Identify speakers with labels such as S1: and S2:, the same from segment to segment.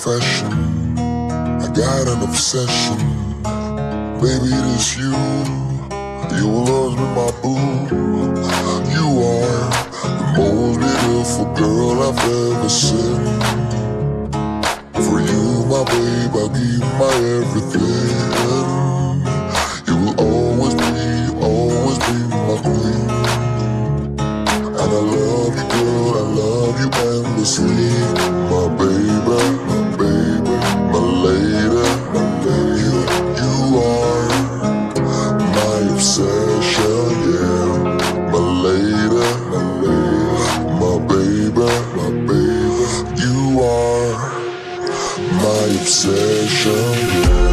S1: confession. I got an obsession. Baby, it is you. You will always be my boo. You are the most beautiful girl I've ever seen. For you, my babe, I'll give my everything. You will always be my queen. And I love you, girl, I love you endlessly. My baby, my lady. You are my obsession, yeah. My lady, my baby. You are my obsession, yeah.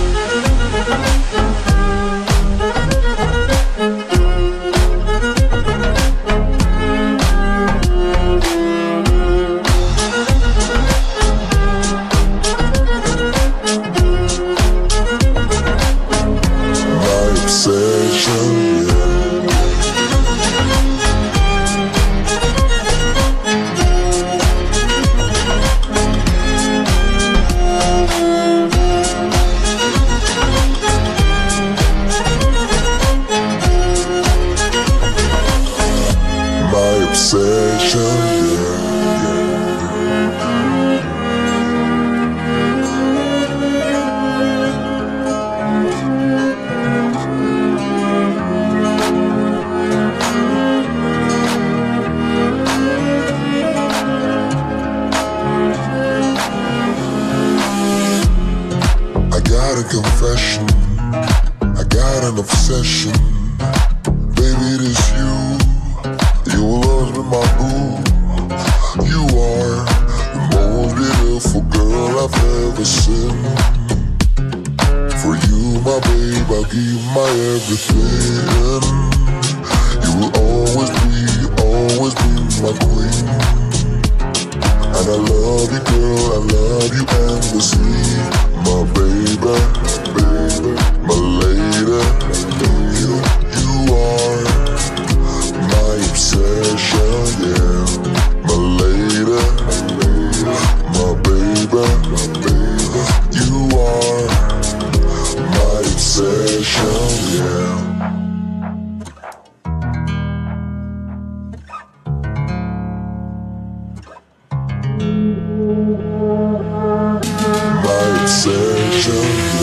S1: Obsession, I got a confession, I got an obsession. Baby, it is you. You will always be my boo. You are the most beautiful girl I've ever seen. For you, my babe, I'll give my everything. You will always be my queen. And I love you, girl, I love you endlessly. My baby, my lady. You are my obsession, yeah. My lady, my baby. You are my obsession, yeah. My obsession.